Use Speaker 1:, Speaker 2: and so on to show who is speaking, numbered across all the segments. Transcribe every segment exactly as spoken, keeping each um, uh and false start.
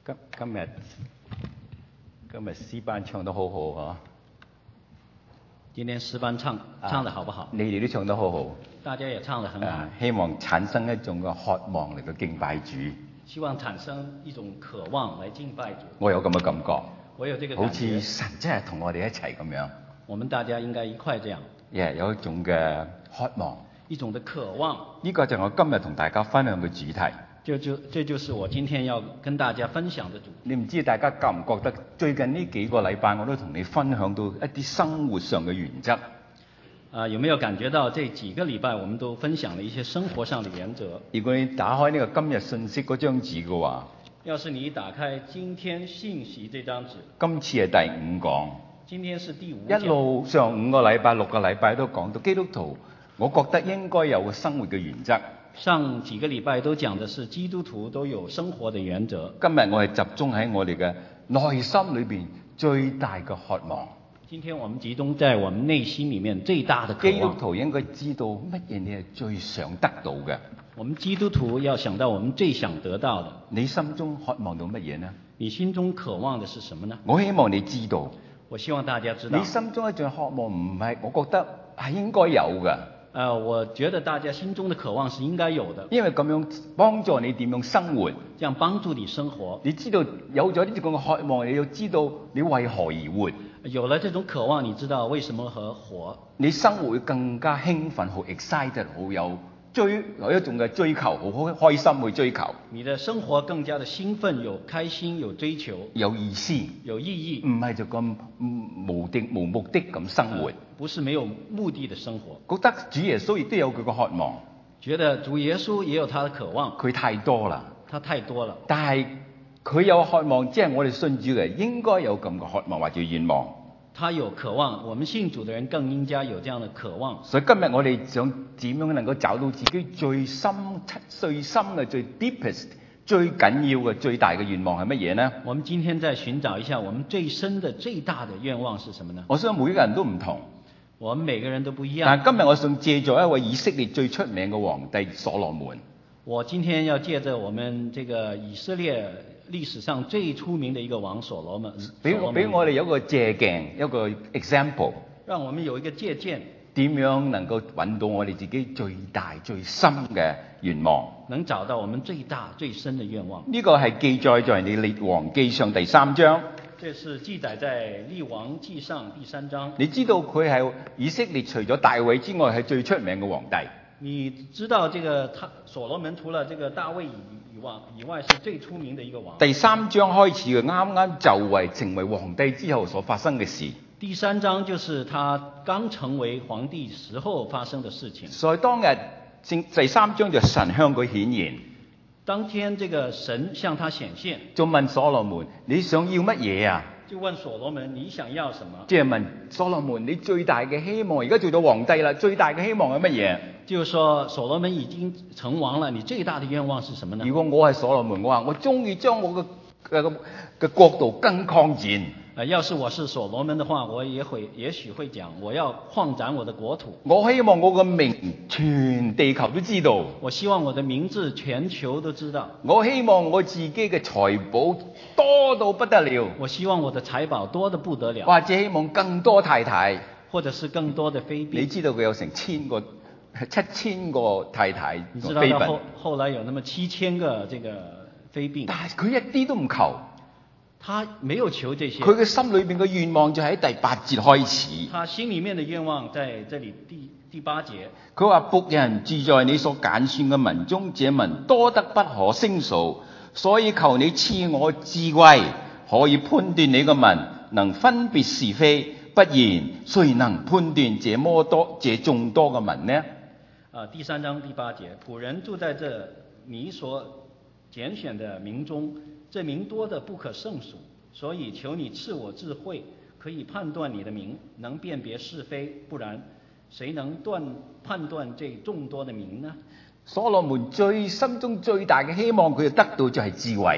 Speaker 1: 今今日今日詩班唱得好好嗬，
Speaker 2: 今天詩班唱唱得好不好？
Speaker 1: 你哋都唱得好好，
Speaker 2: 大家也唱得很好。
Speaker 1: 啊，希望產生一種嘅渴望嚟到敬拜主。
Speaker 2: 希望產生一種渴望來敬拜主。
Speaker 1: 我有咁嘅感覺，
Speaker 2: 我有這個
Speaker 1: 好
Speaker 2: 感覺。
Speaker 1: 似神真係同我哋一齊咁樣。
Speaker 2: 我們大家應該一塊這樣。
Speaker 1: Yeah, 有一種嘅渴望，
Speaker 2: 一種的渴望。
Speaker 1: 呢個就係我今日同大家分享嘅主題。
Speaker 2: 就就這就是我今天要跟大家分享的主題。
Speaker 1: 你唔知大家覺唔覺得最近呢幾個禮拜我都同你分享到一啲生活上嘅原則。
Speaker 2: 啊，有沒有感覺到這幾個禮拜我們都分享了一些生活上的原則？
Speaker 1: 如果你打開呢個今日信息嗰張紙嘅話，
Speaker 2: 要是你打開今天信息這張紙，
Speaker 1: 今次係第五講。
Speaker 2: 今天是第五
Speaker 1: 一路上五個禮拜、六個禮拜都講到基督徒，我覺得應該有個生活嘅原則。
Speaker 2: 上幾個禮拜都講的是基督徒都有生活的原則。
Speaker 1: 今日我係集中喺我哋嘅內心裏邊最大嘅渴望。
Speaker 2: 今天我們集中在我們內心裏面最大的渴望。
Speaker 1: 基督徒應該知道乜嘢你係最想得到嘅。
Speaker 2: 我們基督徒要想到我們最想得到的。
Speaker 1: 你心中渴望到乜嘢呢？
Speaker 2: 你心中渴望的是什麼呢？
Speaker 1: 我希望你知道。
Speaker 2: 我希望大家知道。
Speaker 1: 你心中一種渴望唔係，我覺得係應該有嘅。
Speaker 2: 呃，我覺得大家心中的渴望是應該有的，
Speaker 1: 因為咁樣幫助你點樣生活，
Speaker 2: 這樣幫助你生活。
Speaker 1: 你知道有咗呢種嘅渴望，你要知道你為何而活。
Speaker 2: 有了這種渴望，你知道為什麼而活，
Speaker 1: 你生活會更加興奮，好 excited， 好有追有一種嘅追求，好開心去追求。
Speaker 2: 你的生活更加的興奮，有開心，有追求，
Speaker 1: 有意思，
Speaker 2: 有意義，
Speaker 1: 唔係就咁無的無目的咁生活。
Speaker 2: 呃，不是沒有目的的生活。
Speaker 1: 覺得主耶穌亦都有佢嘅渴望，
Speaker 2: 覺得主耶穌也有他的渴望。
Speaker 1: 佢太多啦，
Speaker 2: 他太多了。
Speaker 1: 但係佢有渴望，即係我哋信主嘅應該有咁嘅渴望或者願望。
Speaker 2: 他有渴望，我們信主的人更應該有這樣的渴望。
Speaker 1: 所以今日我哋想點樣能夠找到自己最深、最深嘅、最 deepest、最緊要嘅、最大嘅願望係乜嘢呢？
Speaker 2: 我們今天再尋找一下，我們最深的、最大的願望是什麼呢？
Speaker 1: 我想每個人都唔同，
Speaker 2: 我們每個人都不一樣。
Speaker 1: 但係今日我想借助一位以色列最出名嘅皇帝所羅門。
Speaker 2: 我今天要借着我們這個以色列歷史上最出名的一個王所羅門，
Speaker 1: 俾俾我哋有一個借鏡，一個 example，
Speaker 2: 讓我們有一個借鑑，
Speaker 1: 點樣能夠揾到我哋自己最大最深嘅願望，
Speaker 2: 能找到我們最大最深的願望。
Speaker 1: 呢個係記載在你列王記上第三章。
Speaker 2: 這是記載在列王記上第三章。
Speaker 1: 你知道佢係以色列除咗大衛之外係最出名嘅皇帝。
Speaker 2: 你知道這個他所羅門除了這個大衛以以外以外是最出名的一個王。
Speaker 1: 第三章開始嘅啱啱就位成為皇帝之後所發生嘅事。
Speaker 2: 第三章就是他剛成為皇帝時候發生的事情。
Speaker 1: 所以當日第三章就神向佢顯現。
Speaker 2: 當天這個神向他顯現，
Speaker 1: 就問所羅門：你想要乜嘢啊？
Speaker 2: 就問所羅門：你想要什麼？
Speaker 1: 即係問所羅門：你最大嘅希望而家做到皇帝啦，最大嘅希望係乜嘢？
Speaker 2: 就是說所羅門已經成王了，你最大的願望是什麼呢？
Speaker 1: 如果我係所羅門，我話我中意將我嘅嘅嘅國度更擴展。
Speaker 2: 呃，要是我是所羅門的話，我也會也許會講，我要擴展我的國土。
Speaker 1: 我希望我嘅名全地球都知道。
Speaker 2: 我希望我的名字全球都知道。
Speaker 1: 我希望我自己嘅財寶多到不得了。
Speaker 2: 我希望我的財寶多得不得了。
Speaker 1: 或者希望更多太太，
Speaker 2: 或者是更多的妃嬪。
Speaker 1: 你知道佢有成千個、七千個太太，
Speaker 2: 你知道到後後來有那麼七千個這個妃嬪。
Speaker 1: 但係佢一啲都唔求。
Speaker 2: 他沒有求這些，
Speaker 1: 佢嘅心裏邊嘅願望就喺第八節開始。
Speaker 2: 他心裏面的願望在這裡第第八節。
Speaker 1: 佢話：僕人住在你所揀選嘅民中，這民多得不可勝數，所以求你賜我智慧，可以判斷你嘅民，能分別是非。不然，誰能判斷這麼多、這眾多嘅民呢？
Speaker 2: 啊，第三章第八節，僕人住在這你所揀選的民中。這民多得不可勝數，所以求你賜我智慧，可以判斷你的民，能辨別是非。不然，誰能斷判斷這眾多的民呢？
Speaker 1: 所羅門最心中最大嘅希望，佢得到就係智慧。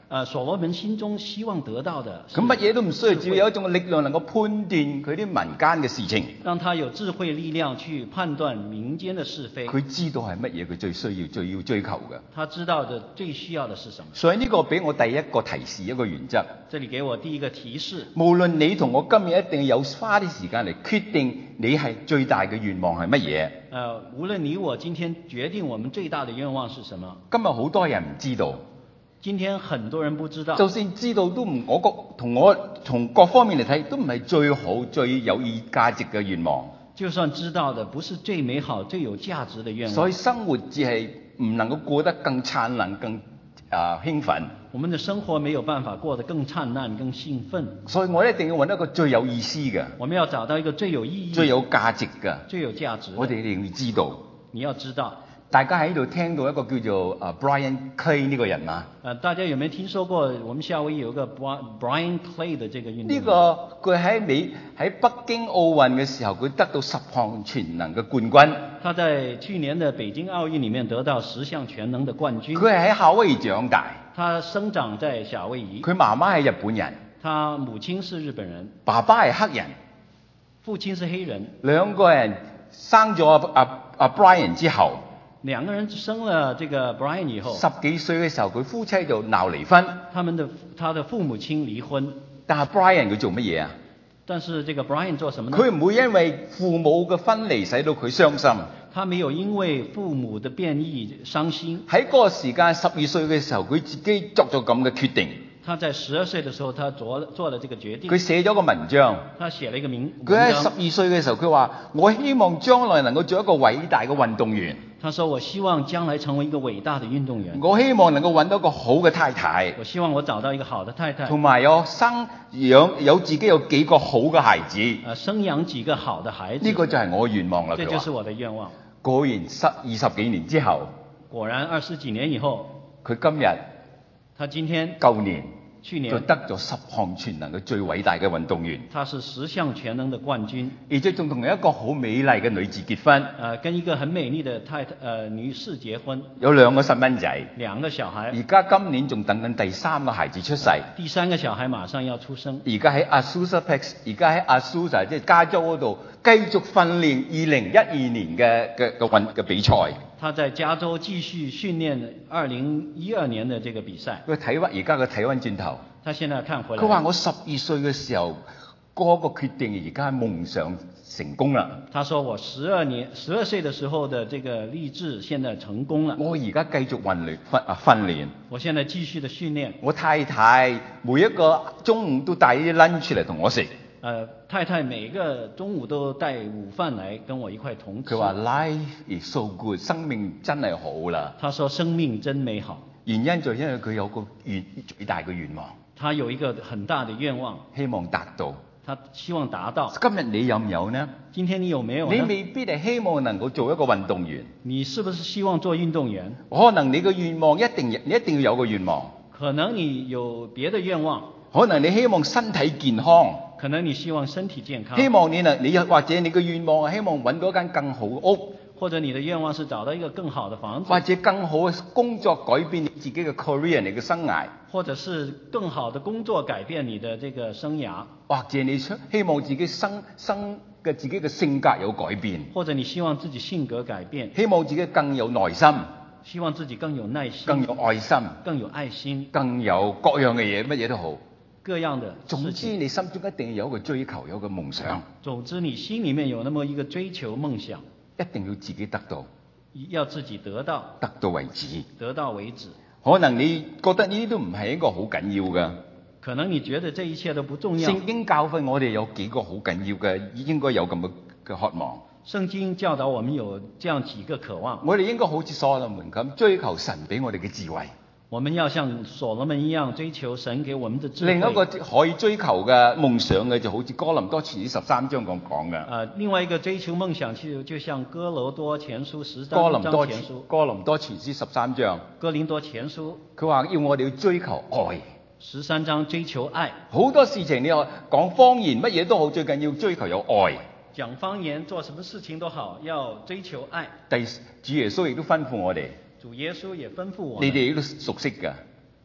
Speaker 2: 呃，所羅門心中希望得到的，
Speaker 1: 咁乜嘢都唔需要，只要有一種力量能夠判斷佢啲民間嘅事情。
Speaker 2: 讓他有智慧力量去判斷民間的是非。
Speaker 1: 佢知道係乜嘢，佢最需要、最要追求嘅。
Speaker 2: 他知道的最需要的是什麼。
Speaker 1: 所以呢個俾我第一個提示，一個原則。
Speaker 2: 這裡給我第一個提示。
Speaker 1: 無論你同我今日一定有花啲時間嚟決定你係最大嘅願望係乜嘢。
Speaker 2: 呃，無論你我今天決定我們最大的願望是什麼。
Speaker 1: 今日好多人唔知道。
Speaker 2: 今天很多人不知道。
Speaker 1: 就算知道都唔，我覺同我從各方面嚟睇，都唔係最好、最有意義價值嘅願望。
Speaker 2: 就算知道的不是最美好、最有價值的願望。
Speaker 1: 所以生活只係唔能夠過得更燦爛、更啊、呃、興奮。
Speaker 2: 我們的生活沒有辦法過得更燦爛、更興奮。
Speaker 1: 所以我一定要揾一個最有意思嘅。
Speaker 2: 我們要找到一個最有意義、
Speaker 1: 最有價值嘅、
Speaker 2: 最有價值。
Speaker 1: 我哋一定要知道。
Speaker 2: 你要知道。
Speaker 1: 大家喺度聽到一個叫做啊 Brian Clay 呢個人啊？
Speaker 2: 呃，大家有沒有聽說過我們夏威夷有一個 Brian Clay 的這個運動員？
Speaker 1: 呢個佢喺美喺北京奧運嘅時候，佢得到十項全能嘅冠軍。
Speaker 2: 他在去年的北京奧運裡面得到十項全能的冠軍。
Speaker 1: 佢係喺夏威夷長大。
Speaker 2: 他生長在夏威夷。
Speaker 1: 佢媽媽係日本人。
Speaker 2: 他母親是日本人。
Speaker 1: 爸爸係黑人。
Speaker 2: 父親是黑人。
Speaker 1: 兩個人生咗阿阿阿 Brian 之後。
Speaker 2: 兩個人生了這個 Brian 以後，
Speaker 1: 十幾歲嘅時候，佢夫妻就鬧離婚。
Speaker 2: 他們的他的父母親離婚。
Speaker 1: 但係 Brian 佢做乜嘢啊？
Speaker 2: 但是這個 Brian 做什麼呢？
Speaker 1: 佢唔會因為父母嘅分離使到佢傷心。
Speaker 2: 他沒有因為父母的變異傷心。
Speaker 1: 喺嗰個時間，十二歲嘅時候，佢自己作咗咁嘅決定。
Speaker 2: 他在十二歲的時候，他做做了這個決定。
Speaker 1: 佢寫咗個文章。
Speaker 2: 他寫了一個名。
Speaker 1: 佢喺十二歲嘅時候，佢話：我希望將來能夠做一個偉大嘅運動員。
Speaker 2: 他說：我希望將來成為一個偉大的運動員。
Speaker 1: 我希望能夠揾到一個好嘅太太。
Speaker 2: 我希望我找到一個好的太太。
Speaker 1: 同埋有生養有自己有幾個好嘅孩子。
Speaker 2: 呃，生養幾個好的孩子。
Speaker 1: 呢個就係我嘅願望啦。
Speaker 2: 這就是我的願望。
Speaker 1: 果然十二十幾年之後。
Speaker 2: 果然二十幾年以後。
Speaker 1: 佢今日。
Speaker 2: 他今天。
Speaker 1: 舊年。
Speaker 2: 去年
Speaker 1: 就得咗十項全能嘅最偉大嘅運動員。
Speaker 2: 他是十項全能的冠軍，
Speaker 1: 而且仲同一個好美麗嘅女子結婚。
Speaker 2: 呃，跟一個很美麗的太太，呃，女士結婚。
Speaker 1: 有兩個細蚊仔。
Speaker 2: 兩個小孩。
Speaker 1: 而家今年仲等緊第三個孩子出世。
Speaker 2: 第三個小孩馬上要出生。
Speaker 1: 而家喺 Azusa Peaks， 而家喺 Azusa 即係加州嗰度繼續訓練二零一二年嘅嘅嘅運嘅比賽。
Speaker 2: 他在加州繼續訓練二零一二年的這個比賽。
Speaker 1: 佢睇翻而家嘅睇翻轉頭。
Speaker 2: 他現在看回來。
Speaker 1: 佢話：我十二歲嘅時候嗰、那個決定，而家夢想成功啦。
Speaker 2: 他說：我十二年十二歲的時候的這個勵志，現在成功了。
Speaker 1: 我而家繼續訓練訓啊訓練。
Speaker 2: 我現在繼續的訓練。我
Speaker 1: 太太每一個中午都帶啲 lunch 嚟同我食。
Speaker 2: 呃，太太每個中午都帶午飯來跟我一塊同吃。
Speaker 1: 佢話 Life is so good， 生命真係好啦。
Speaker 2: 他說生命真美好。
Speaker 1: 原因就因為佢有個願最大嘅願望。
Speaker 2: 他有一個很大的願望，
Speaker 1: 希望達到。
Speaker 2: 他希望達到。
Speaker 1: 今日你有唔有呢？
Speaker 2: 今天你有沒有呢？
Speaker 1: 你未必係希望能夠做一個運動員。
Speaker 2: 你是不是希望做運動員？
Speaker 1: 可能你嘅願望一定你一定要有個願望。
Speaker 2: 可能你有別的願望。
Speaker 1: 可能你希望身體健康。
Speaker 2: 可能你希望身體健康。
Speaker 1: 希望你能你或者你嘅願望係希望揾到一間更好嘅屋。
Speaker 2: 或者你的願望是找到一個更好的房子，
Speaker 1: 或者更好嘅工作改變你自己嘅 career 你嘅生涯，
Speaker 2: 或者是更好的工作改變你的這個生涯，
Speaker 1: 或者你希望自己生生嘅自己嘅性格有改變，
Speaker 2: 或者你希望自己性格改變，
Speaker 1: 希望自己更有耐心，
Speaker 2: 希望自己更有耐心，
Speaker 1: 更有愛心，
Speaker 2: 更有愛心，
Speaker 1: 更有各樣嘅嘢，乜嘢都好，
Speaker 2: 各樣的。
Speaker 1: 總之你心中一定要有一個追求，有一個夢想。
Speaker 2: 總之你心裡面有那麼一個追求夢想，
Speaker 1: 一定要自己得到。
Speaker 2: 要自己得到，
Speaker 1: 得到為止，
Speaker 2: 得到為止。
Speaker 1: 可能你覺得呢啲都唔係一個好緊要嘅，
Speaker 2: 可能你覺得這一切都不重要。
Speaker 1: 聖經教訓我哋有幾個好緊要嘅，應該有咁嘅嘅渴望。
Speaker 2: 聖經教導我們有這樣幾個渴望，
Speaker 1: 我哋應該好似所羅門咁追求神俾我哋嘅智慧。
Speaker 2: 我們要像所羅門一樣追求神給我們的智慧。
Speaker 1: 另一個可以追求嘅夢想嘅，就好似哥林多前書十三章咁講嘅。
Speaker 2: 啊，另外一個追求夢想就就像哥羅多前書十三
Speaker 1: 哥林多
Speaker 2: 前書。
Speaker 1: 哥林多前書十三章。
Speaker 2: 哥林多前書。
Speaker 1: 佢話要我哋要追求愛。
Speaker 2: 十三章追求愛。
Speaker 1: 好多事情你話講方言乜嘢都好，最緊要追求有愛。
Speaker 2: 講方言做什麼事情都好，要追求愛。
Speaker 1: 第主耶穌亦都吩咐我哋。
Speaker 2: 主耶穌也吩咐我。
Speaker 1: 你哋都熟悉㗎。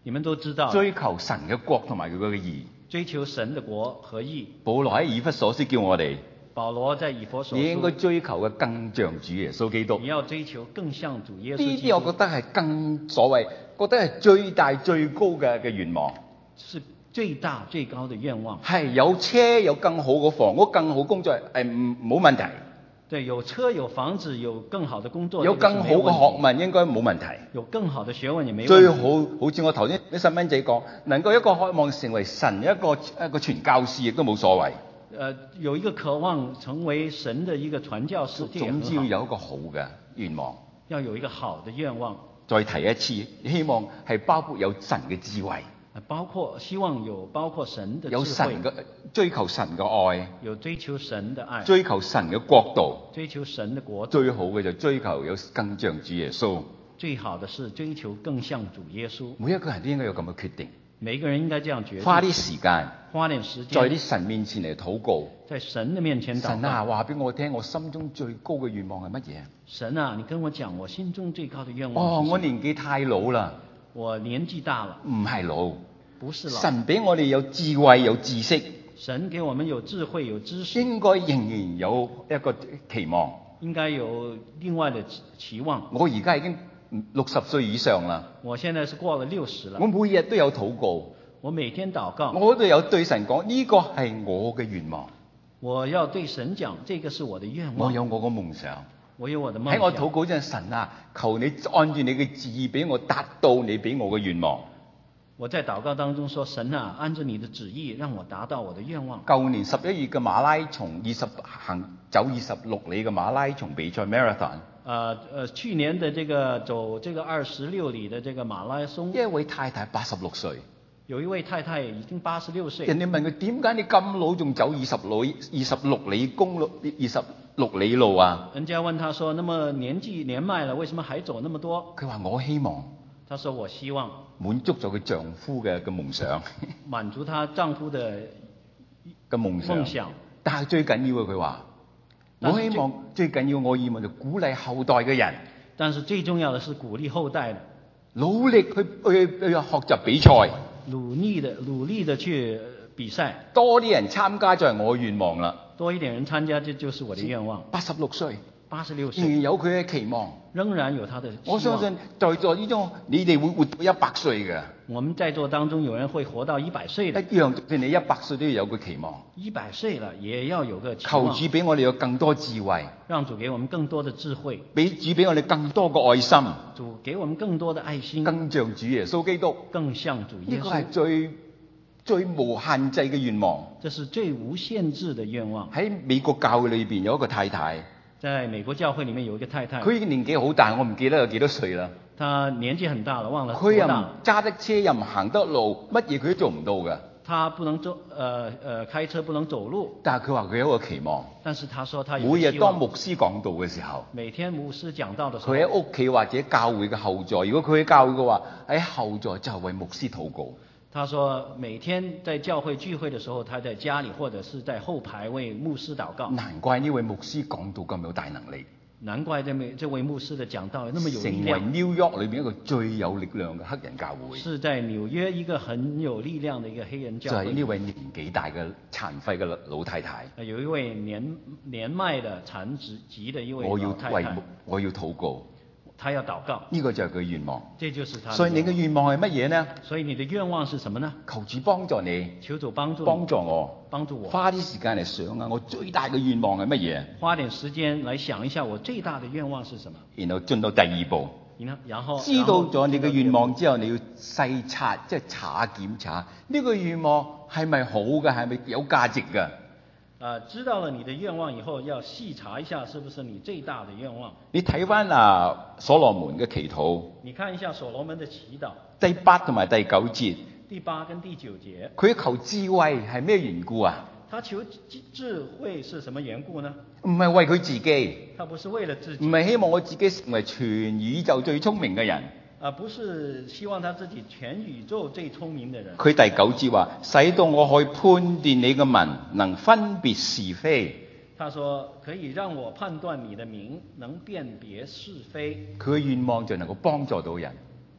Speaker 2: 你們都知道，
Speaker 1: 追求神嘅國同埋佢嘅義。
Speaker 2: 追求神的國和義。
Speaker 1: 保羅喺以弗所書叫我哋，
Speaker 2: 保羅在以弗所
Speaker 1: 你應該
Speaker 2: 書，
Speaker 1: 追求嘅更像主耶穌基督。
Speaker 2: 你要追求更像主耶穌
Speaker 1: 呢
Speaker 2: 基督。
Speaker 1: 啲我覺得係更所謂，覺得係最大最高嘅嘅願望。
Speaker 2: 是最大最高的願望。
Speaker 1: 係有車有更好嘅房屋、更好工作，誒唔冇問題。
Speaker 2: 對，有車有房子有更好的工作，
Speaker 1: 有更好嘅學問應該冇問題。
Speaker 2: 有更好的學問也沒問題。
Speaker 1: 最好好似我頭先啲細蚊仔講，能夠一個渴望成為神一個一個傳教士亦都冇所謂。
Speaker 2: 呃，有一個渴望成為神的一個傳教士，
Speaker 1: 總之要有一個好嘅願望，
Speaker 2: 要有一個好的願望。
Speaker 1: 再提一次，希望係包括有神嘅智慧，
Speaker 2: 包括希望有包括神的智慧，
Speaker 1: 有神嘅追求神嘅愛，
Speaker 2: 有追求神的愛，
Speaker 1: 追求神嘅國度，
Speaker 2: 追求神的國度。
Speaker 1: 最好嘅就追求有更像主耶穌。
Speaker 2: 最好的是追求更像主耶穌。
Speaker 1: 每一個人都應該有咁嘅決定。
Speaker 2: 每個人應該這樣決定。
Speaker 1: 花啲時間，
Speaker 2: 花點時間，
Speaker 1: 在啲神面前嚟禱告。
Speaker 2: 在神的面前禱告。
Speaker 1: 神啊，話俾我聽，我心中最高嘅願望係乜嘢？
Speaker 2: 神啊，你跟我講，我心中最高的願望。
Speaker 1: 哦，我年紀太老啦。
Speaker 2: 我年紀大了。
Speaker 1: 唔係老，
Speaker 2: 不是老。
Speaker 1: 神俾我哋有智慧有知識。
Speaker 2: 神給我們有智慧有知識。
Speaker 1: 應該仍然有一個期望。
Speaker 2: 應該有另外的期望。
Speaker 1: 我而家已經六十歲以上啦。
Speaker 2: 我現在是過了六十了。
Speaker 1: 我每日都有禱告。
Speaker 2: 我每天禱告。
Speaker 1: 我都有對神講，呢個係我嘅願望。
Speaker 2: 我要對神講，這個是我的願望。
Speaker 1: 我有我個夢想。
Speaker 2: 我有我的夢想。
Speaker 1: 喺我禱告嗰陣，神啊，求你按住你嘅旨意俾我達到你俾我嘅願望。
Speaker 2: 我在禱告當中說，神啊，按照你的旨意，讓我達到我的願望。
Speaker 1: 舊年十一月嘅馬拉松，二十行走二十六里嘅馬拉松比賽 marathon。
Speaker 2: 呃呃，去年的這個走這個二十六里的這個馬拉松，
Speaker 1: 一位太太八十六歲，
Speaker 2: 有一位太太已經八十六歲。
Speaker 1: 人哋問佢點解你咁老仲走二十里二十六里公路二十六里路啊？
Speaker 2: 人家問他說：那麼年紀年邁了，為什麼還走那麼多？
Speaker 1: 佢話我希望。
Speaker 2: 他說我希望
Speaker 1: 滿足咗佢丈夫嘅嘅夢想，
Speaker 2: 滿足她丈夫的
Speaker 1: 嘅夢想。
Speaker 2: 夢想。
Speaker 1: 但係最緊要嘅佢話，我希望最緊要我希望就鼓勵後代嘅人。
Speaker 2: 但是最重要的是鼓勵後代的，
Speaker 1: 努力去去去學習比賽，
Speaker 2: 努力的努力的去比賽，
Speaker 1: 多啲人參加就係我嘅願望啦。
Speaker 2: 多一點人參加，這就是我的願望。
Speaker 1: 八十六歲，
Speaker 2: 八十六歲，
Speaker 1: 仍然有佢嘅期望，
Speaker 2: 仍然有他的期望。
Speaker 1: 我相信在座呢種你哋會活到一百歲嘅。
Speaker 2: 我們在座當中有人會活到一百歲的，
Speaker 1: 一樣，就算你一百歲都要有個期望。
Speaker 2: 一百歲了也要有個期望。
Speaker 1: 求主俾我哋有更多智慧，
Speaker 2: 讓主給我們更多的智慧，
Speaker 1: 俾主俾我哋更多個愛心，
Speaker 2: 主給我們更多的愛心，
Speaker 1: 更像主耶穌基督，
Speaker 2: 更像主耶穌。
Speaker 1: 呢個係最最無限制嘅願望。
Speaker 2: 這是最無限制的願望。
Speaker 1: 喺美國教會裏邊有一個太太，
Speaker 2: 在美國教會裡面有一個太太，
Speaker 1: 佢年紀好大，我唔記得有幾多歲啦。
Speaker 2: 她年紀很大了，忘了
Speaker 1: 佢又唔
Speaker 2: 多大。
Speaker 1: 揸得車，又唔行得路，乜嘢佢都做唔到嘅。
Speaker 2: 她不能走，呃呃，開車不能走路。
Speaker 1: 但係佢話佢有一個期望。
Speaker 2: 但是她說她有個
Speaker 1: 每日
Speaker 2: 希望。
Speaker 1: 當牧師講道嘅時候，
Speaker 2: 每天牧師講道的時候，
Speaker 1: 佢喺屋企或者教會嘅後座。如果佢喺教會嘅話，喺後座就係為牧師禱告。
Speaker 2: 他說每天在教會聚會的時候，他在家裡或者是在後排為牧師禱告。
Speaker 1: 難怪呢位牧師講道咁有大能力。
Speaker 2: 難怪這位這位牧師的講道那麼有力
Speaker 1: 成為
Speaker 2: 量。
Speaker 1: New York 裏邊一個最有力量嘅黑人教會。
Speaker 2: 是在紐約一個很有力量的一個黑人教會。
Speaker 1: 就係呢位年紀大嘅殘廢嘅老太太。
Speaker 2: 有一位年年邁的殘疾的一位
Speaker 1: 我要
Speaker 2: 老太
Speaker 1: 為
Speaker 2: 太。
Speaker 1: 我要禱告。
Speaker 2: 他要禱告。
Speaker 1: 呢個就係佢願望。
Speaker 2: 這就是他。
Speaker 1: 所以你嘅願望係乜嘢呢？
Speaker 2: 所以你的願望是什麼呢？
Speaker 1: 求主幫助你。
Speaker 2: 求主幫助你。
Speaker 1: 幫助我。
Speaker 2: 幫助我。
Speaker 1: 花啲時間嚟想啊，我最大嘅願望係乜嘢？
Speaker 2: 花點時間來想一下，我最大的願望是什麼？
Speaker 1: 然後進到第二步。
Speaker 2: 然後，然後
Speaker 1: 知道咗你嘅願望之後，你要細察，即係查檢查呢個願望係咪好嘅，係咪有價值嘅？
Speaker 2: 啊，知道了你的願望以後，要細查一下，是不是你最大的願望？
Speaker 1: 你睇翻啊所羅門嘅祈禱，
Speaker 2: 你看一下所羅門的祈禱，
Speaker 1: 第八同埋第九節。
Speaker 2: 第八跟第九節，
Speaker 1: 佢求智慧係咩緣故啊？
Speaker 2: 他求智智慧是什麼緣故呢？
Speaker 1: 唔係為佢自己，
Speaker 2: 他不是為了自己，
Speaker 1: 唔係希望我自己成為全宇宙最聰明嘅人。
Speaker 2: 啊，不是希望他自己全宇宙最聰明的人。
Speaker 1: 佢第九節話，使到我可以判斷你嘅民，能分別是非。
Speaker 2: 他說可以讓我判斷你的名，能辨別是非。
Speaker 1: 佢嘅願望就能夠幫助到人。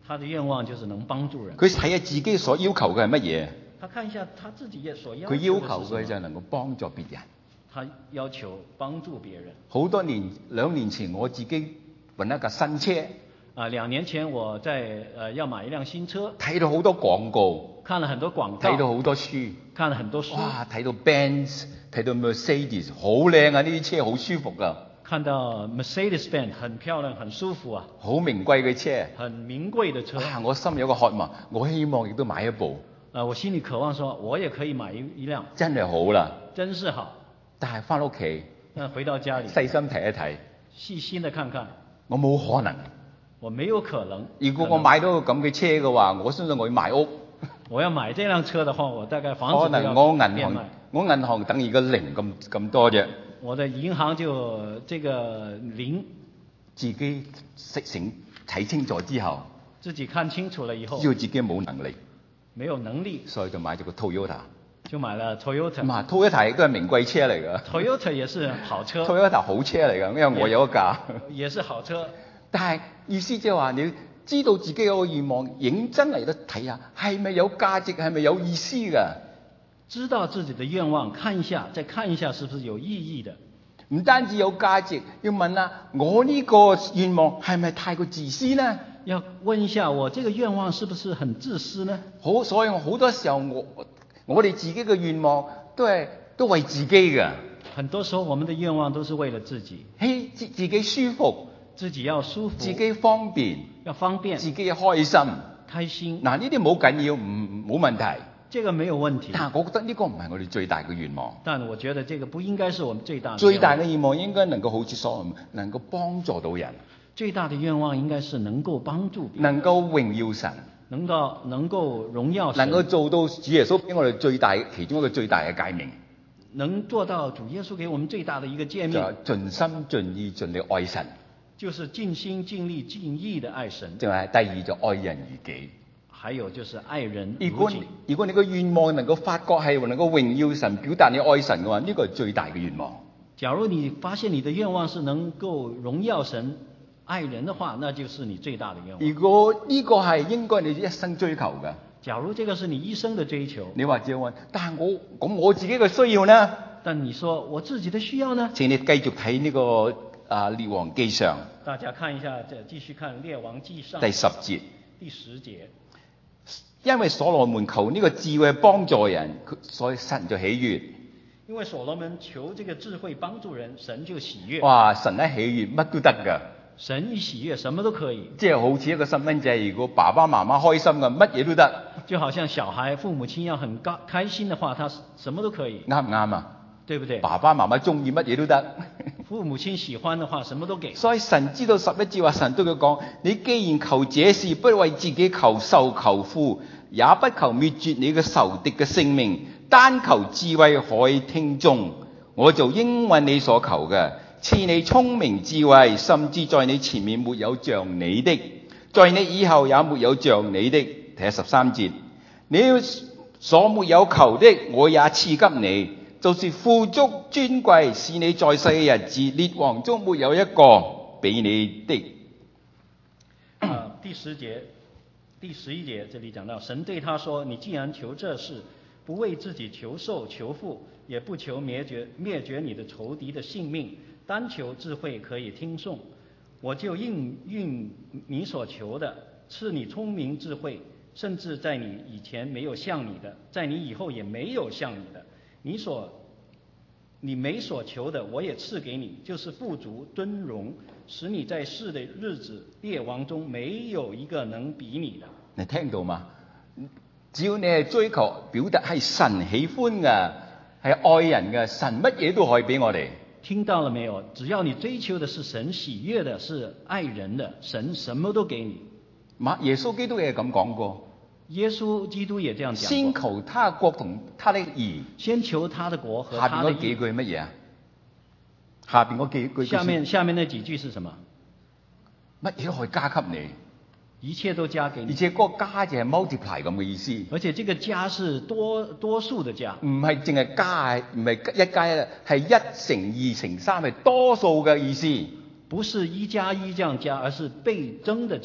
Speaker 2: 他的願望就是能幫助人。
Speaker 1: 佢睇下自己所要求嘅係乜嘢？
Speaker 2: 他看一下他自己也所要
Speaker 1: 佢要
Speaker 2: 求
Speaker 1: 求嘅就係
Speaker 2: 的是什麼。
Speaker 1: 能夠幫助別人。
Speaker 2: 他要求幫助別人。
Speaker 1: 好多年兩年前我自己揾一架新車，
Speaker 2: 啊，兩年前我在呃要買一輛新車，
Speaker 1: 睇到好多廣告，
Speaker 2: 看了很多廣告，
Speaker 1: 睇到好多書，
Speaker 2: 看了很多書，
Speaker 1: 哇！睇到 Benz，睇到 Mercedes，好靚啊！呢啲車好舒服噶，
Speaker 2: 看到 Mercedes-Benz 很漂亮，很舒服啊，
Speaker 1: 好名貴嘅車。
Speaker 2: 很名貴的車。
Speaker 1: 啊！我心有個渴望，我希望亦都買一部，
Speaker 2: 啊，我心裡渴望說，我也可以買一一輛，
Speaker 1: 真係好啦。
Speaker 2: 真是好。
Speaker 1: 但係翻屋企
Speaker 2: 那回到家裡，
Speaker 1: 細心睇一睇，
Speaker 2: 細心的看看，
Speaker 1: 我冇可能。
Speaker 2: 我沒有可能。
Speaker 1: 如果我買到個咁嘅車嘅話，我相信我要買屋。
Speaker 2: 我要買這輛車的話，我大概房
Speaker 1: 可
Speaker 2: 子都要
Speaker 1: 能我銀
Speaker 2: 變賣
Speaker 1: 行，我銀行等於個零咁咁多啫。
Speaker 2: 我的銀行就這個零，
Speaker 1: 自己識醒睇清楚之後，
Speaker 2: 自己看清楚了以後，
Speaker 1: 知道自己冇能力，
Speaker 2: 沒有能力，
Speaker 1: 所以就買咗個 Toyota。
Speaker 2: 就買了 Toyota。
Speaker 1: 咁啊，Toyota 亦都係名貴車嚟㗎。
Speaker 2: Toyota 也是好車
Speaker 1: ，Toyota 好車嚟㗎，因為我有一架。
Speaker 2: 也是好車。
Speaker 1: 但係意思即係話，你知道自己有個願望，認真嚟到睇下，係咪有價值，係咪有意思㗎？
Speaker 2: 知道自己的願望，看一下，再看一下是不是有意義的。
Speaker 1: 唔單止有價值，要問下我呢個願望係咪太過自私呢？
Speaker 2: 要問一下我這個願望是不是很自私呢？
Speaker 1: 好，所以我好多時候我我哋自己嘅願望都係都為自己㗎。
Speaker 2: 很多時候我們的願望都是為了自己，
Speaker 1: 希自自己舒服，
Speaker 2: 自己要舒服，
Speaker 1: 自己方便，
Speaker 2: 要方便，
Speaker 1: 自己開心，
Speaker 2: 開心。
Speaker 1: 嗱，呢啲冇緊要，唔冇問題。
Speaker 2: 這個沒有問題。
Speaker 1: 但係我覺得呢個唔係我哋最大嘅願望。
Speaker 2: 但我覺得這個不應該是我們最大的願望。
Speaker 1: 最大嘅願望應該能夠好似所羅門，能夠幫助到人。
Speaker 2: 最大的願望應該是能夠幫助別人，
Speaker 1: 能夠榮耀神，
Speaker 2: 能夠能夠榮耀神，
Speaker 1: 能夠做到主耶穌俾我哋最大其中一個最大嘅誡命，
Speaker 2: 能做到主耶穌給我們最大的一個誡命，
Speaker 1: 就係盡心盡意盡力愛神，
Speaker 2: 就是盡心盡力盡意的愛神。
Speaker 1: 就係第二就愛人如己。
Speaker 2: 還有就是愛人
Speaker 1: 如果
Speaker 2: 如己。
Speaker 1: 如果你個願望能夠發覺係能夠榮耀神、表達你愛神嘅話，呢個係最大嘅願望。
Speaker 2: 假如你發現你的願望是能夠榮耀神、愛人的話，那就是你最大的願望。
Speaker 1: 如果呢個係應該你一生追求嘅，
Speaker 2: 假如這個是你一生的追求，
Speaker 1: 你或者問，但係我咁我自己嘅需要呢？
Speaker 2: 但你說我自己的需要呢？
Speaker 1: 請你繼續睇呢、這個啊列王記上，
Speaker 2: 大家看一下，再繼續看列王記上
Speaker 1: 第十節。
Speaker 2: 第十節。
Speaker 1: 因為所羅門求呢個智慧幫助人，所以神就喜悅。
Speaker 2: 因為所羅門求這個智慧幫助人，神就喜悅。
Speaker 1: 哇！神一喜悅乜都得㗎，
Speaker 2: 神一喜悅什麼都可以。
Speaker 1: 即係好似一個細蚊仔，如果爸爸媽媽開心嘅，乜嘢都得。
Speaker 2: 就好像小孩父母親要很高開心的話，他什麼都可以。
Speaker 1: 啱唔啱啊？
Speaker 2: 對不對？
Speaker 1: 爸爸媽媽中意乜嘢都得。
Speaker 2: 父母親喜歡的話，什麼都給。
Speaker 1: 所以神知道十一節話，神對佢講：你既然求這事，不為自己求壽求富，也不求滅絕你嘅仇敵嘅性命，單求智慧可以聽從，我就應允你所求嘅，賜你聰明智慧，甚至在你前面沒有像你的，在你以後也沒有像你的。睇下十三節，你所沒有求的，我也賜給你，就是富足尊貴，是你在世嘅日子，列王中沒有一個比你的。
Speaker 2: 啊，第十節、第十一節，這裡講到，神對他說：你既然求這事，不為自己求壽求富，也不求滅絕滅絕你的仇敵的性命，單求智慧可以聽訟，我就應允你所求的，賜你聰明智慧，甚至在你以前沒有像你的，在你以後也沒有像你的。你所你沒所求的，我也賜給你，就是富足尊榮，使你在世的日子，列王中沒有一個能比你的。
Speaker 1: 你聽到嗎？只要你係追求表達係神喜歡嘅，係愛人嘅，神乜嘢都可以俾我哋。
Speaker 2: 聽到了沒有？只要你追求的是神喜悅的，是愛人的，神什麼都給你。
Speaker 1: 馬耶穌基督也咁講過。
Speaker 2: 耶穌基督也這樣講過。
Speaker 1: 先求他國同他的義。
Speaker 2: 先求他的國和
Speaker 1: 下
Speaker 2: 他的義。
Speaker 1: 邊嗰幾句乜嘢啊？下邊嗰幾句。
Speaker 2: 下面下面那幾句是什麼？
Speaker 1: 乜嘢都可以加給你。
Speaker 2: 一切都加給你。
Speaker 1: 而且嗰個加就係 multiply 咁嘅意思。
Speaker 2: 而且這個加是多多數的加。
Speaker 1: 唔係淨係加，唔係一加一，係一乘二乘三，係多數嘅意思。
Speaker 2: 不是一加一這樣加，而是倍增的加。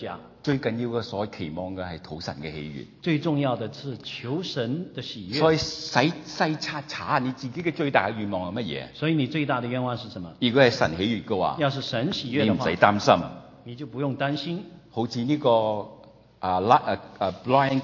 Speaker 1: 最緊要嘅所期望嘅係討神嘅喜悅。
Speaker 2: 最重要的是求神的喜悦。
Speaker 1: 所以細細查查下你自己嘅最大嘅願望係乜嘢？
Speaker 2: 所以你最大的願望是什麼？
Speaker 1: 如果係神喜悅嘅話，
Speaker 2: 要是神喜悦的話，
Speaker 1: 你唔使擔心。
Speaker 2: 你就不用擔心。
Speaker 1: 好似呢、這個啊 Life、uh, uh,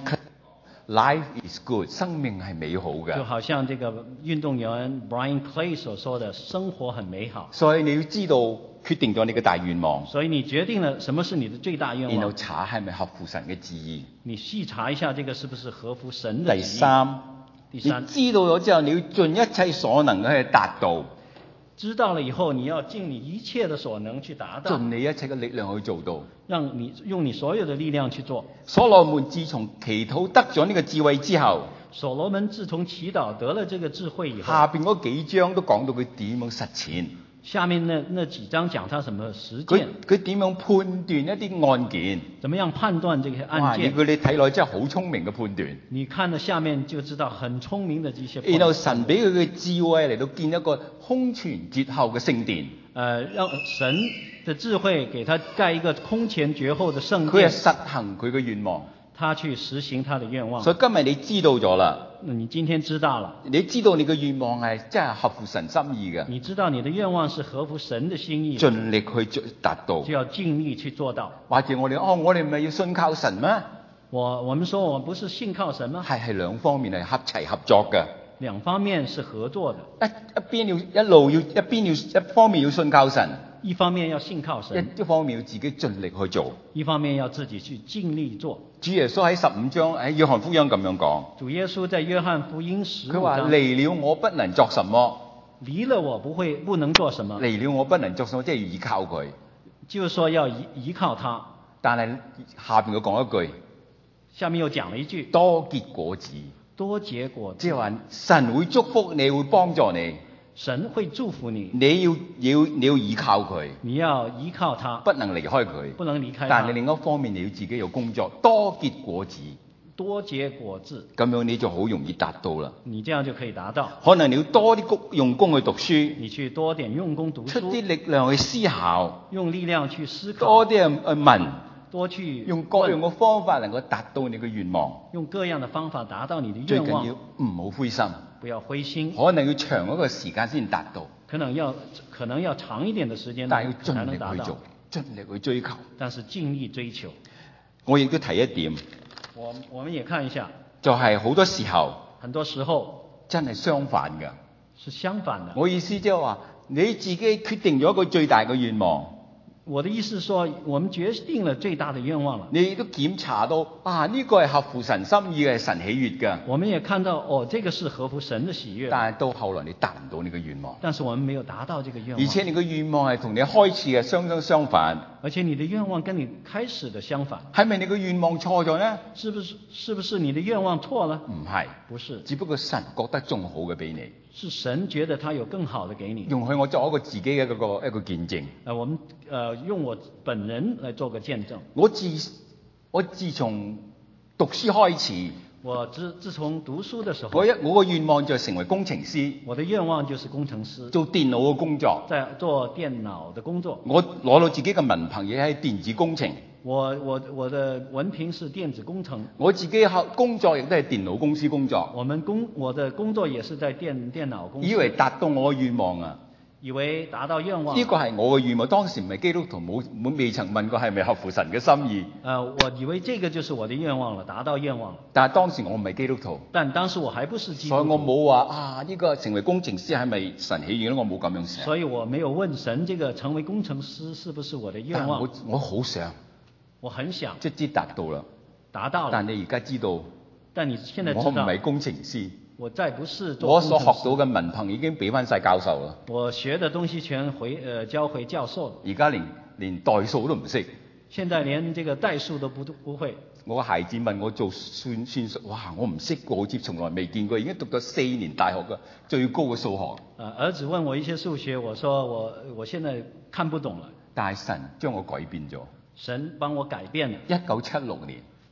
Speaker 1: Life is good， 生命係美好嘅。
Speaker 2: 就好像這個運動員 Brian Clay 所說的，生活很美好。
Speaker 1: 所以你要知道，決定咗你嘅大願望。
Speaker 2: 所以你決定了什麼是你的最大願望。
Speaker 1: 然後查係咪合乎神嘅旨意。
Speaker 2: 你細查一下，這個是不是合乎神的旨意。
Speaker 1: 第三，
Speaker 2: 第三，
Speaker 1: 你知道咗之後，你要盡一切所能去達到。
Speaker 2: 知道了以後，你要盡你一切的所能去達到。
Speaker 1: 盡你一切嘅力量去做到。
Speaker 2: 讓你用你所有的力量去做。
Speaker 1: 所羅門自從祈禱得咗呢個智慧之後，
Speaker 2: 所羅門自從祈禱得了這個智慧以後，
Speaker 1: 下邊嗰幾章都講到佢點樣實踐。
Speaker 2: 下面那那幾章講他什麼實踐。
Speaker 1: 佢佢點樣判斷一啲案件？
Speaker 2: 怎麼樣判斷這些案
Speaker 1: 哇！
Speaker 2: 件？
Speaker 1: 佢你睇落真係好聰明嘅判斷。
Speaker 2: 你看了下面就知道很聰明的這些判斷。
Speaker 1: 然後神俾佢嘅智慧嚟到建一個空前絕後嘅聖殿。
Speaker 2: 呃，讓神的智慧給他蓋一個空前絕後的聖殿。
Speaker 1: 佢係實行佢嘅願望。
Speaker 2: 他去實行他的願望。
Speaker 1: 所以今日你知道咗啦。
Speaker 2: 你今天知道了。
Speaker 1: 你知道你嘅願望係真係合乎神心意嘅。
Speaker 2: 你知道你的願望是合乎神的心意。
Speaker 1: 盡力去達到。
Speaker 2: 就要盡力去做到。
Speaker 1: 或者我哋哦，我哋唔係要信靠神咩？
Speaker 2: 我我們說我們不是信靠神嗎？
Speaker 1: 係係兩方面係合齊合作嘅。
Speaker 2: 兩方面是合作的。
Speaker 1: 一一邊要一路要一邊要一方面要信靠神。
Speaker 2: 一方面要信靠神，
Speaker 1: 一方面要自己盡力去做，
Speaker 2: 一方面要自己去盡力做。
Speaker 1: 主耶穌喺十五章喺約翰福音咁樣講。
Speaker 2: 主耶穌在約翰福音十五章，
Speaker 1: 佢話離了我不能作什麼，
Speaker 2: 離了我不會不能做什麼。
Speaker 1: 離了我不能作什麼，即係要依靠佢。
Speaker 2: 就是說要依依靠他。
Speaker 1: 但係下邊佢講一句，
Speaker 2: 下面又講了一句，
Speaker 1: 多結果子，
Speaker 2: 多結果子，
Speaker 1: 即係話神會祝福你，會幫助你。
Speaker 2: 神會祝福你，
Speaker 1: 你要要你要依靠佢，
Speaker 2: 你要依靠他，
Speaker 1: 不能離開佢，
Speaker 2: 不能離開他。
Speaker 1: 但係另一方面你要自己有工作，多結果子，
Speaker 2: 多結果子，
Speaker 1: 咁樣你就好容易達到啦。
Speaker 2: 你這樣就可以達到。
Speaker 1: 可能你要多啲用功去讀書，
Speaker 2: 你去多點用功讀書，
Speaker 1: 出啲力量去思考，
Speaker 2: 用力量去思考，
Speaker 1: 多啲去問，
Speaker 2: 多去
Speaker 1: 用各樣嘅方法能夠達到你嘅願望，
Speaker 2: 用各樣嘅方法達到你的
Speaker 1: 最
Speaker 2: 願望。
Speaker 1: 緊要唔好灰心，
Speaker 2: 不要灰心，
Speaker 1: 可能要長一個時間先達到，
Speaker 2: 可能要可能要長一點的時間，
Speaker 1: 但係要
Speaker 2: 才
Speaker 1: 盡力
Speaker 2: 能達到
Speaker 1: 去做，盡力去追求。
Speaker 2: 但是盡力追求。
Speaker 1: 我亦都提一點，
Speaker 2: 我我們也看一下，
Speaker 1: 就係好多時候
Speaker 2: 很多時候
Speaker 1: 真係相反㗎。
Speaker 2: 是相反的。
Speaker 1: 我意思即係話，你自己決定咗一個最大嘅願望。
Speaker 2: 我的意思是說，我們決定了最大的願望了。
Speaker 1: 你都檢查到啊，呢、這個係合乎神心意嘅，係神喜悅嘅。
Speaker 2: 我們也看到，哦，這個是合乎神的喜悅。
Speaker 1: 但係到後來你達唔到你嘅願望。
Speaker 2: 但是我們沒有達到這個願望。
Speaker 1: 而且你嘅願望係同你開始嘅相相相反。
Speaker 2: 而且你的願望跟你開始的相反。
Speaker 1: 係咪你嘅願望錯咗呢？
Speaker 2: 是不是？是不是你的願望錯了？
Speaker 1: 唔係，
Speaker 2: 不是。
Speaker 1: 只不過神覺得仲好嘅俾你。
Speaker 2: 是神覺得他有更好的給你。
Speaker 1: 容許我作一個自己嘅一個一個見證。
Speaker 2: 呃，我們呃用我本人來做個見證。
Speaker 1: 我自我自從讀書開始，
Speaker 2: 我自自從讀書的時候，
Speaker 1: 我一我嘅願望就係成為工程師。
Speaker 2: 我的願望就是工程師，
Speaker 1: 做電腦嘅工作，
Speaker 2: 在做電腦的工作。
Speaker 1: 我攞到自己嘅文憑嘢喺電子工程。
Speaker 2: 我我我的文憑是電子工程。
Speaker 1: 我自己工作亦都係電腦公司工作。
Speaker 2: 我們工我的工作也是在電電腦公司。
Speaker 1: 以為達到我嘅願望啊！
Speaker 2: 以為達到願望。
Speaker 1: 呢個係我嘅願望，當時唔係基督徒，冇冇未曾問過係咪合乎神嘅心意。
Speaker 2: 呃，我以為這個就是我的願望了，達到願望了。
Speaker 1: 但係當時我唔係基督徒。
Speaker 2: 但當時我還不是基督徒。
Speaker 1: 所以我冇話啊，呢個成為工程師係咪神喜悅咧？我冇咁樣想。
Speaker 2: 所以我沒有問神，這個成為工程師是不是我的願望？
Speaker 1: 我我好想。
Speaker 2: 我很想，
Speaker 1: 即係達到啦，
Speaker 2: 達到了。
Speaker 1: 但你而家知道，
Speaker 2: 但你現在知道，
Speaker 1: 我唔係工程師，
Speaker 2: 我再不是做工程師。
Speaker 1: 我所學到嘅文憑已經俾翻晒教授啦。
Speaker 2: 我學的東西全回，呃，交回教授了。
Speaker 1: 而家連連代數都唔識。
Speaker 2: 現在連這個代數都不不會。
Speaker 1: 我個孩子問我做算算術，哇！我唔識過，好似從來未見過，已經讀咗四年大學嘅最高嘅數學。
Speaker 2: 呃，兒子問我一些數學，我說我我現在看不懂了。
Speaker 1: 但係神將我改變咗。
Speaker 2: 神幫我改變了。
Speaker 1: 一九七六年，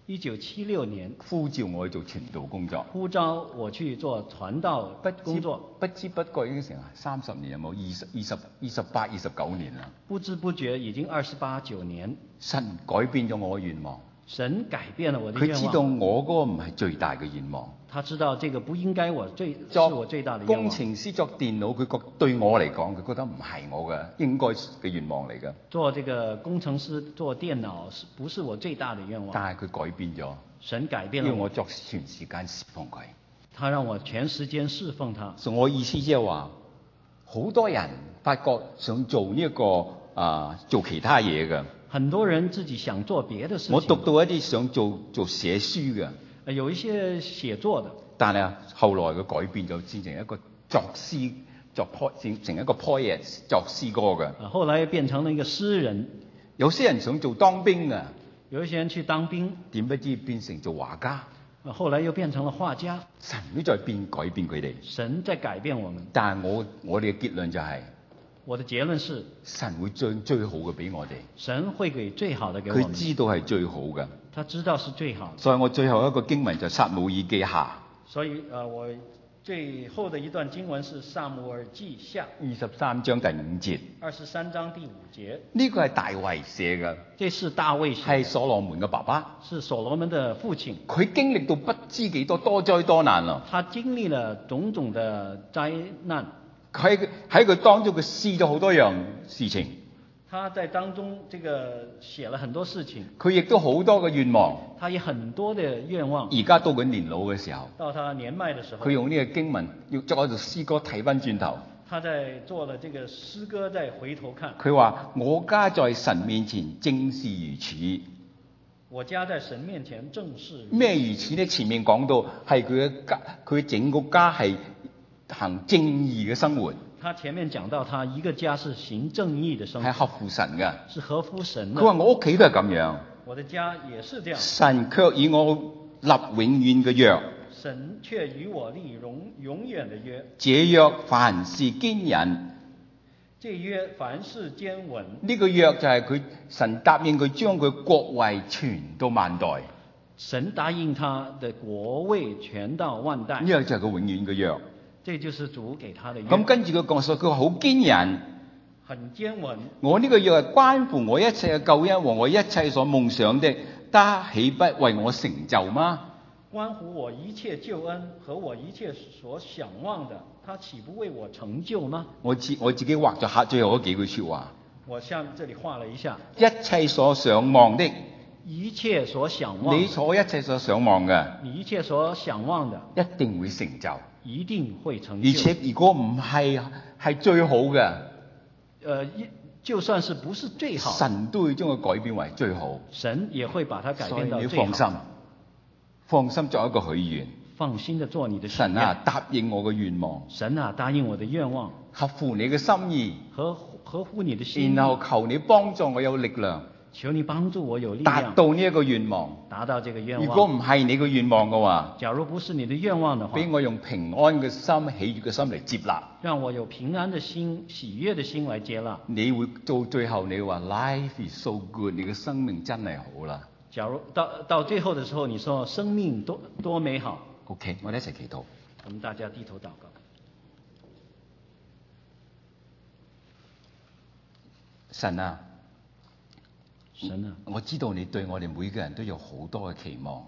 Speaker 2: 一九七六年
Speaker 1: 呼召我去做傳道工作。
Speaker 2: 呼召我去做傳道
Speaker 1: 不知
Speaker 2: 工作，
Speaker 1: 不知不覺已經成三十年，有冇二十二十二十八二十九年啦？
Speaker 2: 不知不覺已經二十八九年，
Speaker 1: 神改變咗我嘅願望，
Speaker 2: 神改變了我的
Speaker 1: 佢知道
Speaker 2: 願望。
Speaker 1: 我嗰個唔係最大嘅願望。
Speaker 2: 他知道這個不應該我最是
Speaker 1: 作
Speaker 2: 我最大的願
Speaker 1: 工
Speaker 2: 望。
Speaker 1: 程師作電腦，佢覺對我嚟講，佢覺得唔係我嘅應該嘅願望嚟嘅。
Speaker 2: 做這個工程師做電腦是不是我最大的願望？
Speaker 1: 但係佢改變咗，
Speaker 2: 神改變了我，
Speaker 1: 要我作全時間侍奉佢。
Speaker 2: 他讓我全時間侍奉他。
Speaker 1: 所以我意思即係話，好多人發覺想做呢、這、一個啊、呃、做其他嘢嘅。
Speaker 2: 很多人自己想做別的事情。
Speaker 1: 我讀到一啲想做做寫書嘅。
Speaker 2: 有一些寫作的，
Speaker 1: 但係後來嘅改變就變成一個作詩作 po 成一個 poet 作詩歌嘅。
Speaker 2: 啊，後來變成了一個詩人。
Speaker 1: 有些人想做當兵嘅，
Speaker 2: 有一些人去當兵，
Speaker 1: 點不知變成做畫家。
Speaker 2: 啊，後來又變成了畫家。
Speaker 1: 神都在變改變佢哋。
Speaker 2: 神在改變我們。
Speaker 1: 但係我我哋嘅結論就係、是，
Speaker 2: 我的結論是
Speaker 1: 神會將最好嘅俾我哋。
Speaker 2: 神會給最好的給我們。
Speaker 1: 佢知道係最好嘅。
Speaker 2: 他知道是最好的。
Speaker 1: 所以我最後一個經文就撒母耳記下。
Speaker 2: 所以，呃，我最後的一段經文是撒母耳記下
Speaker 1: 二十三章第五節。
Speaker 2: 二十三章第五節。
Speaker 1: 呢個係大衛寫嘅。
Speaker 2: 這是大衛寫。
Speaker 1: 係所羅門嘅爸爸。
Speaker 2: 是所羅門的父親。
Speaker 1: 佢經歷到不知幾多多災多難啦。
Speaker 2: 他經歷了種種的災難。
Speaker 1: 喺喺佢當中佢試咗好多樣事情。
Speaker 2: 他在當中這個寫了很多事情。
Speaker 1: 佢亦都好多嘅願望。
Speaker 2: 他有很多的願望。
Speaker 1: 而家到佢年老嘅時候，
Speaker 2: 到他年邁的時候，
Speaker 1: 佢用呢個經文要作喺度詩歌睇翻轉頭。
Speaker 2: 他在做了這個詩歌，再回頭看。
Speaker 1: 佢話：我家在神面前正是如此。
Speaker 2: 我家在神面前正是
Speaker 1: 咩如此呢？前面講到係佢嘅家，佢整個家係行正義嘅生活。
Speaker 2: 他前面講到，他一個家是行正義的生活，
Speaker 1: 係合乎神嘅，
Speaker 2: 是合乎神的。
Speaker 1: 佢話我屋企都係咁樣，
Speaker 2: 我的家也是這樣。
Speaker 1: 神卻與我立永遠嘅約，
Speaker 2: 神卻與我立永永遠的約。
Speaker 1: 這約凡事堅忍，
Speaker 2: 這約凡事堅穩。
Speaker 1: 呢個約就係佢神答應佢將佢國位傳到萬代。
Speaker 2: 神答應他的國位傳到萬代，
Speaker 1: 呢個就係佢永遠嘅約。
Speaker 2: 這就是主給他的約。
Speaker 1: 咁跟住佢講述，佢話好堅忍，
Speaker 2: 很堅穩。
Speaker 1: 我呢個約係關乎我一切嘅救恩和我一切所夢想的，他豈不為我成就嗎？
Speaker 2: 關乎我一切救恩和我一切所想望的，他豈不為我成就嗎？
Speaker 1: 我自我自己畫咗下最後嗰幾句說話。
Speaker 2: 我向這裡畫了一下，
Speaker 1: 一切所想望的，
Speaker 2: 一切所想望，
Speaker 1: 你所一切所想望嘅，
Speaker 2: 你一切所想望的，
Speaker 1: 一定會成就，
Speaker 2: 一定會成就。
Speaker 1: 而且如果唔係係最好嘅，
Speaker 2: 呃，就算是不是最好，
Speaker 1: 神都會將佢改變為最好。
Speaker 2: 神也會把它改變到
Speaker 1: 所以
Speaker 2: 最好。
Speaker 1: 你放心，放心作一個許願。
Speaker 2: 放心的做你的許願。
Speaker 1: 神啊，答應我嘅願望。
Speaker 2: 神啊，答應我的願望，
Speaker 1: 合乎你嘅心意，
Speaker 2: 合合乎你的心意。
Speaker 1: 然後求你幫助我有力量，
Speaker 2: 求你幫助我有力
Speaker 1: 達
Speaker 2: 量，
Speaker 1: 到呢一個願望。
Speaker 2: 達到這個願望。
Speaker 1: 如果唔係你嘅願望嘅話，
Speaker 2: 假如不是你的願望的話，
Speaker 1: 俾我用平安嘅心、喜悅嘅心嚟接納。
Speaker 2: 讓我有平安的心、喜悅的心來接納。
Speaker 1: 你會到最後你話 Life is so good，你嘅生命真係好啦。
Speaker 2: 假如到到最後的時候，你說生命多多美好。
Speaker 1: OK，我哋一齊祈禱。
Speaker 2: 我們大家低頭禱告。
Speaker 1: 神啊，
Speaker 2: 神啊，
Speaker 1: 我知道你對我哋每個人都有好多嘅期望。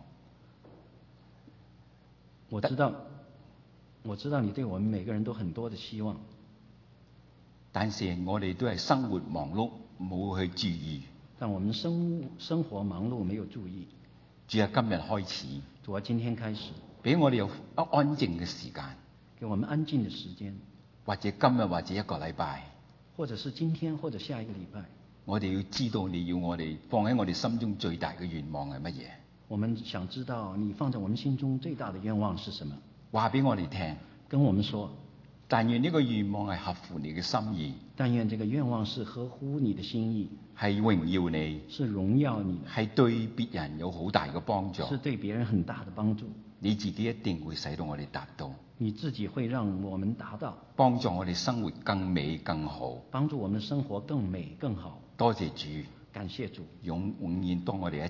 Speaker 2: 我知道，我知道你對我們每個人都很多的希望。
Speaker 1: 但是我哋都係生活忙碌，冇去注意。
Speaker 2: 但我們生生活忙碌，沒有注意。
Speaker 1: 主啊，今日開始，
Speaker 2: 主啊，今天開始，
Speaker 1: 俾我哋有安靜嘅時間，
Speaker 2: 給我們安靜的時間，
Speaker 1: 或者今日或者一個禮拜，
Speaker 2: 或者是今天或者下一個禮拜，
Speaker 1: 我哋要知道你要我哋放喺我哋心中最大嘅願望係乜嘢。
Speaker 2: 我們想知道你放在我們心中最大的願望是什麼？
Speaker 1: 話俾我哋聽，
Speaker 2: 跟我們說。
Speaker 1: 但願呢個願望係合乎你嘅心意，
Speaker 2: 但願這個願望是合乎你的心意，
Speaker 1: 係榮耀你，
Speaker 2: 是榮耀你，
Speaker 1: 係對別人有好大嘅幫助，
Speaker 2: 是對別人很大的幫助。
Speaker 1: 你自己一定會使到我哋達到，
Speaker 2: 你自己會讓我們達到，
Speaker 1: 幫助我哋生活更美更好，
Speaker 2: 幫助我們生活更美更好。
Speaker 1: 多謝主，
Speaker 2: 感謝主，
Speaker 1: 永永遠當我哋一齊，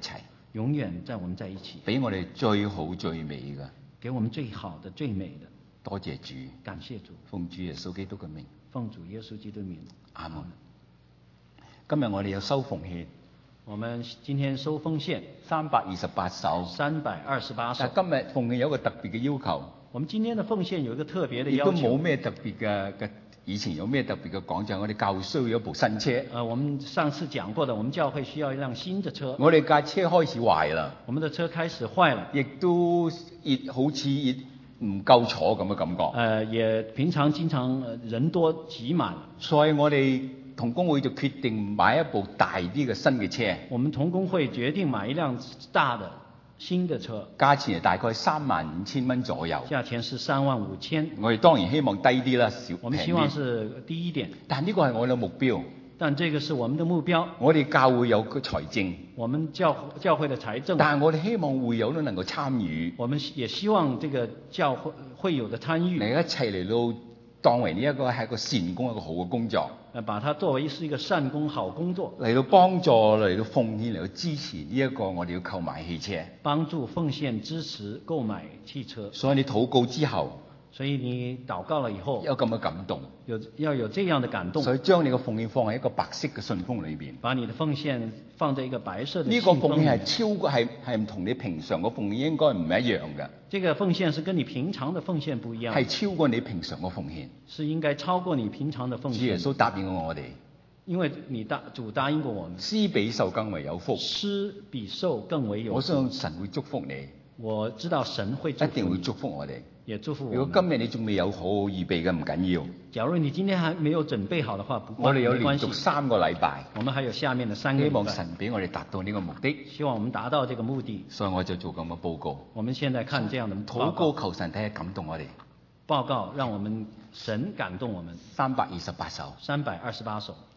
Speaker 2: 永遠在我們在一起，
Speaker 1: 俾我哋最好最美嘅。
Speaker 2: 給我們最好的最美的。
Speaker 1: 多謝主，
Speaker 2: 感謝主，
Speaker 1: 奉主耶穌基督嘅名，
Speaker 2: 奉主耶穌基督名，
Speaker 1: 阿門。今日我哋有收奉獻，
Speaker 2: 我們今天收奉獻
Speaker 1: 三百二十八首。
Speaker 2: 三百二十八首。
Speaker 1: 但今日奉獻有一個特別嘅要求，
Speaker 2: 我們今天的奉獻有一個特別的
Speaker 1: 亦都
Speaker 2: 要求。
Speaker 1: 冇咩特別嘅嘅。以前有咩特別嘅講就係我哋教會需要一部新車。
Speaker 2: 呃，我們上次講過的，我們教會需要一輛新的車。
Speaker 1: 我哋架車開始壞啦，
Speaker 2: 我們的車開始壞了，
Speaker 1: 亦都熱好似熱唔夠坐咁嘅感覺。
Speaker 2: 呃，也平常經常人多擠滿，
Speaker 1: 所以我哋同工會就決定買一部大啲嘅新嘅車。
Speaker 2: 我們同工會決定買一輛大的新的車，
Speaker 1: 價錢係大概三萬五千蚊左右。
Speaker 2: 價錢是三萬五千。
Speaker 1: 我哋當然希望低啲啦，少
Speaker 2: 我們希望是低一點，
Speaker 1: 但呢個係我哋嘅目標。
Speaker 2: 但這個是我們的目標。
Speaker 1: 我哋教會有個財政，
Speaker 2: 我們教教會的財政，
Speaker 1: 但係我哋希望會友都能夠參與。
Speaker 2: 我們也希望這個教會會友的參與，
Speaker 1: 嚟一齊嚟到當為呢一個係一個善工，一個好嘅工作。
Speaker 2: 呃，把它作為是一個善工好工作，
Speaker 1: 嚟到幫助，嚟到奉獻，嚟到支持呢一個我哋要購買汽車。
Speaker 2: 幫助奉獻支持購買汽車。
Speaker 1: 所以你禱告之後，
Speaker 2: 所以你禱告了以後，
Speaker 1: 有咁嘅感動，
Speaker 2: 有要有這樣的感動，
Speaker 1: 所以將你嘅奉獻放喺一個白色嘅信封裏邊。
Speaker 2: 把你的奉獻放在一個白色的
Speaker 1: 呢
Speaker 2: 信封裏。
Speaker 1: 個奉獻係超過係係唔同你平常嘅奉獻應該唔一樣嘅。
Speaker 2: 這個奉獻是跟你平常的奉獻不一樣，
Speaker 1: 係超過你平常嘅奉獻。
Speaker 2: 是應該超過你平常的奉獻。
Speaker 1: 主耶穌答應過我哋，
Speaker 2: 因為你答主答應過我們，
Speaker 1: 施比受更為有福。
Speaker 2: 施比受更為有福。
Speaker 1: 我相信神會祝福你，
Speaker 2: 我知道神會祝福你，
Speaker 1: 一定會祝福我哋。
Speaker 2: 也祝福我們。
Speaker 1: 如果今日你仲未有好好預備嘅，唔緊要。
Speaker 2: 假如你今天還沒有準備好的話，不關
Speaker 1: 我哋有連
Speaker 2: 沒關係。
Speaker 1: 續三個禮拜，
Speaker 2: 我們還有下面的三個禮拜。
Speaker 1: 希望神俾我哋達到呢個目的。
Speaker 2: 希望我們達到這個目的。
Speaker 1: 所以我就做咁嘅報告。
Speaker 2: 我們現在看這樣的
Speaker 1: 禱告求神睇下感動我哋。
Speaker 2: 報告讓我們神感動我們。
Speaker 1: 三百二十八首。
Speaker 2: 三百二十八首。